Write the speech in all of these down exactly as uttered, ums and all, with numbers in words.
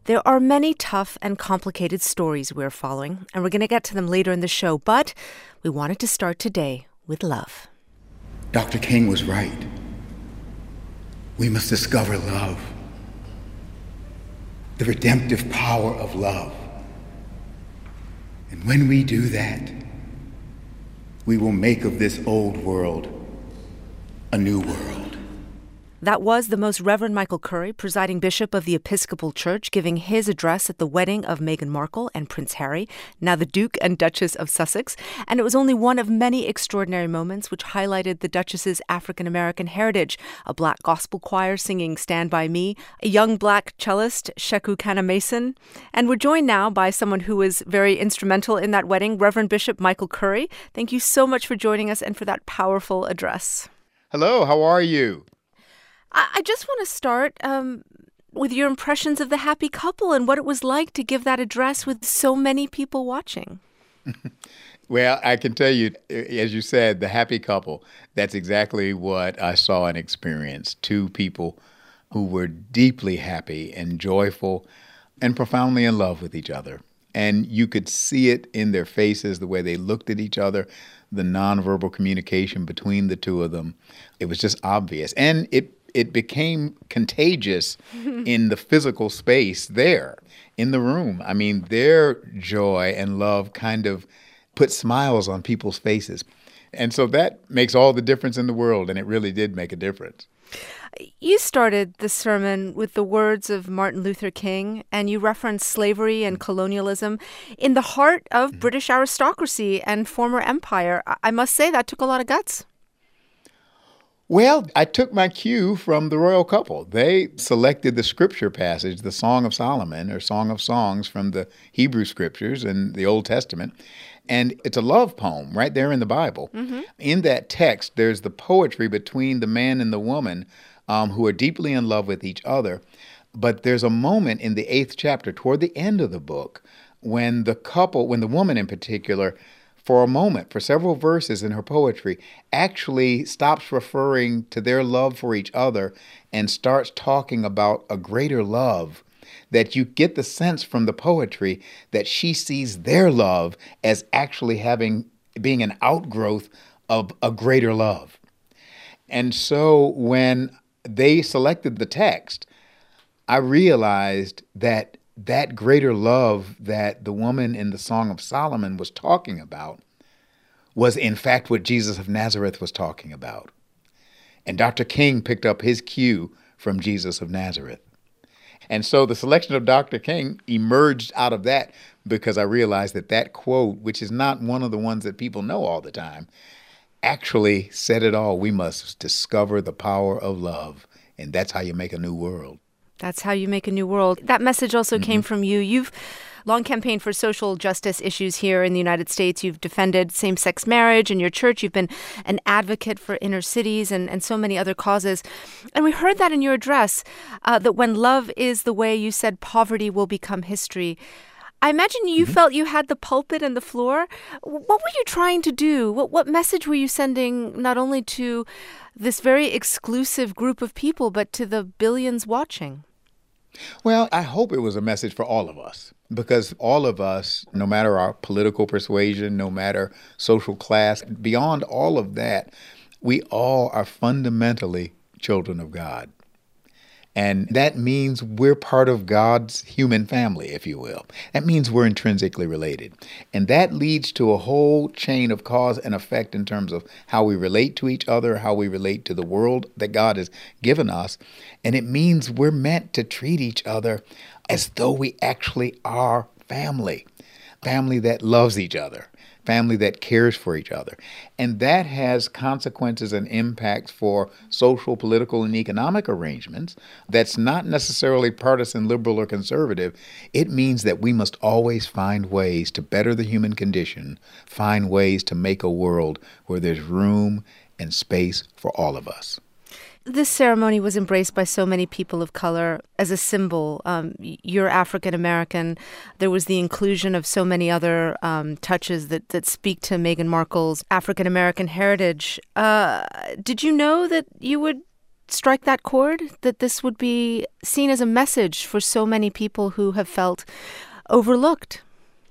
There are many tough and complicated stories we're following, and we're going to get to them later in the show, but we wanted to start today with love. Doctor King was right. We must discover love, the redemptive power of love. And when we do that, we will make of this old world a new world. That was the Most Reverend Michael Curry, presiding bishop of the Episcopal Church, giving his address at the wedding of Meghan Markle and Prince Harry, now the Duke and Duchess of Sussex. And it was only one of many extraordinary moments which highlighted the Duchess's African-American heritage. A black gospel choir singing Stand By Me, a young black cellist, Sheku Kana-Mason. And we're joined now by someone who was very instrumental in that wedding, Reverend Bishop Michael Curry. Thank you so much for joining us and for that powerful address. Hello, how are you? I just want to start um, with your impressions of the happy couple and what it was like to give that address with so many people watching. Well, I can tell you, as you said, the happy couple, that's exactly what I saw and experienced. Two people who were deeply happy and joyful and profoundly in love with each other. And you could see it in their faces, the way they looked at each other, the nonverbal communication between the two of them. It was just obvious. And it It became contagious in the physical space there, in the room. I mean, their joy and love kind of put smiles on people's faces. And so that makes all the difference in the world, and it really did make a difference. You started the sermon with the words of Martin Luther King, and you referenced slavery and colonialism in the heart of mm-hmm. British aristocracy and former empire. I must say that took a lot of guts. Well, I took my cue from the royal couple. They selected the scripture passage, the Song of Solomon, or Song of Songs from the Hebrew scriptures in the Old Testament. And it's a love poem right there in the Bible. Mm-hmm. In that text, there's the poetry between the man and the woman um, who are deeply in love with each other. But there's a moment in the eighth chapter, toward the end of the book, when the couple, when the woman in particular, for a moment, for several verses in her poetry, actually stops referring to their love for each other and starts talking about a greater love, that you get the sense from the poetry that she sees their love as actually having, being an outgrowth of a greater love. And so when they selected the text, I realized that that greater love that the woman in the Song of Solomon was talking about was in fact what Jesus of Nazareth was talking about. And Doctor King picked up his cue from Jesus of Nazareth. And so the selection of Doctor King emerged out of that because I realized that that quote, which is not one of the ones that people know all the time, actually said it all. We must discover the power of love, and that's how you make a new world. That's how you make a new world. That message also mm-hmm. came from you. You've long campaigned for social justice issues here in the United States. You've defended same-sex marriage in your church. You've been an advocate for inner cities and, and so many other causes. And we heard that in your address, uh, that when love is the way, you said poverty will become history. I imagine you mm-hmm. felt you had the pulpit and the floor. What were you trying to do? What, what message were you sending not only to this very exclusive group of people, but to the billions watching? Well, I hope it was a message for all of us, because all of us, no matter our political persuasion, no matter social class, beyond all of that, we all are fundamentally children of God. And that means we're part of God's human family, if you will. That means we're intrinsically related. And that leads to a whole chain of cause and effect in terms of how we relate to each other, how we relate to the world that God has given us. And it means we're meant to treat each other as though we actually are family, family that loves each other, family that cares for each other. And that has consequences and impacts for social, political, and economic arrangements that's not necessarily partisan, liberal, or conservative. It means that we must always find ways to better the human condition, find ways to make a world where there's room and space for all of us. This ceremony was embraced by so many people of color as a symbol. Um, you're African American. There was the inclusion of so many other um, touches that, that speak to Meghan Markle's African American heritage. Uh, did you know that you would strike that chord, that this would be seen as a message for so many people who have felt overlooked?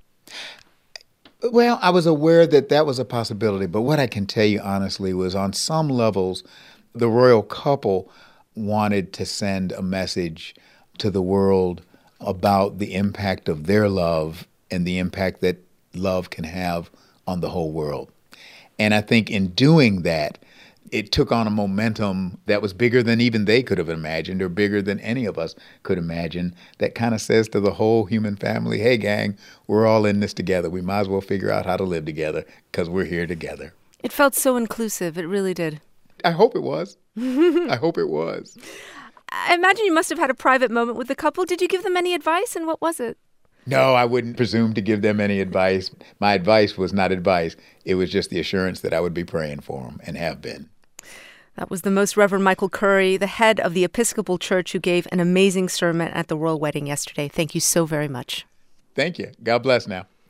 Well, I was aware that that was a possibility, but what I can tell you honestly was on some levels, the royal couple wanted to send a message to the world about the impact of their love and the impact that love can have on the whole world. And I think in doing that, it took on a momentum that was bigger than even they could have imagined or bigger than any of us could imagine, that kind of says to the whole human family, hey, gang, we're all in this together. We might as well figure out how to live together because we're here together. It felt so inclusive. It really did. I hope it was. I hope it was. I imagine you must have had a private moment with the couple. Did you give them any advice, and what was it? No, I wouldn't presume to give them any advice. My advice was not advice. It was just the assurance that I would be praying for them and have been. That was the Most Reverend Michael Curry, the head of the Episcopal Church, who gave an amazing sermon at the royal wedding yesterday. Thank you so very much. Thank you. God bless now.